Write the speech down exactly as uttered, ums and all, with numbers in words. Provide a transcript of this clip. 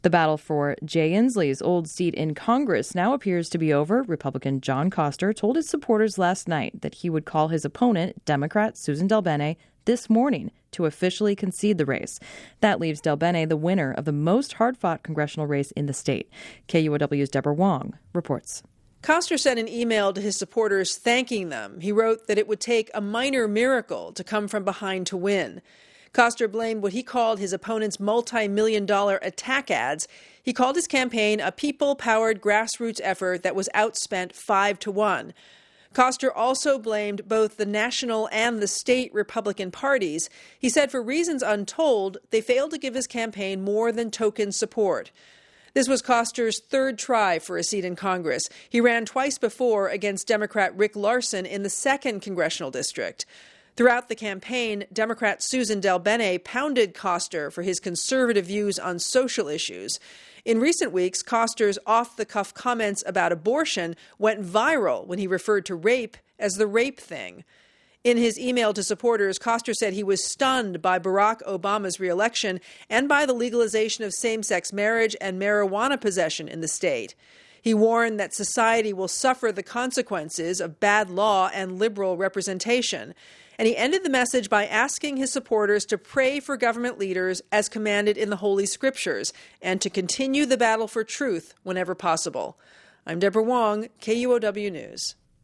The battle for Jay Inslee's old seat in Congress now appears to be over. Republican John Koster told his supporters last night that he would call his opponent, Democrat Susan DelBene, this morning to officially concede the race. That leaves DelBene the winner of the most hard-fought congressional race in the state. K U O W's Deborah Wong reports. Koster sent an email to his supporters thanking them. He wrote that it would take a minor miracle to come from behind to win. Koster blamed what he called his opponent's multi-million dollar attack ads. He called his campaign a people-powered grassroots effort that was outspent five to one. Koster also blamed both the national and the state Republican parties. He said for reasons untold, they failed to give his campaign more than token support. This was Koster's third try for a seat in Congress. He ran twice before against Democrat Rick Larsen in the second congressional district. Throughout the campaign, Democrat Susan DelBene pounded Koster for his conservative views on social issues. In recent weeks, Koster's off-the-cuff comments about abortion went viral when he referred to rape as the rape thing. In his email to supporters, Koster said he was stunned by Barack Obama's reelection and by the legalization of same-sex marriage and marijuana possession in the state. He warned that society will suffer the consequences of bad law and liberal representation. And he ended the message by asking his supporters to pray for government leaders as commanded in the Holy Scriptures and to continue the battle for truth whenever possible. I'm Deborah Wong, K U O W News.